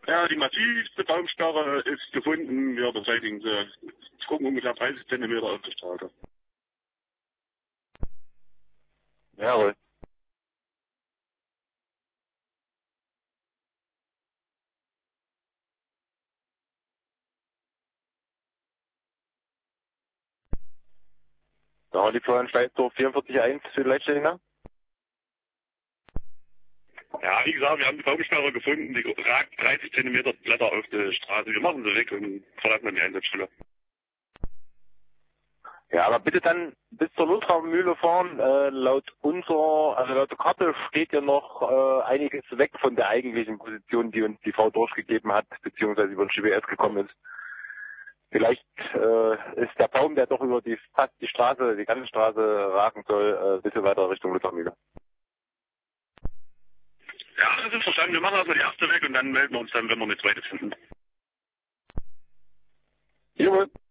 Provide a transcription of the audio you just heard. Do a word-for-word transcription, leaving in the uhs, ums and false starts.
Ja, die massivste Baumsperre ist gefunden. Wir beseitigen sie. Es gucken ungefähr dreißig Zentimeter auf die Straße. Jawohl. Da die Florian Steinsdorf vierundvierzig eins für die Leitstelle. Ja, wie gesagt, wir haben die Baumsperre gefunden. Die ragt dreißig Zentimeter Blätter auf die Straße. Wir machen sie weg und verlassen dann die Einsatzstelle. Ja, aber bitte dann bis zur Luftraummühle fahren. Äh, laut unserer, also laut der Karte steht ja noch äh, einiges weg von der eigentlichen Position, die uns die V durchgegeben hat, beziehungsweise über den G P S gekommen ist. Vielleicht äh, ist der Baum, der doch über die fast die Straße, die ganze Straße ragen soll, äh, ein bisschen weiter Richtung Luthermühle. Ja, das ist verstanden. Wir machen erstmal die erste weg und dann melden wir uns dann, wenn wir eine zweite finden. Jawohl.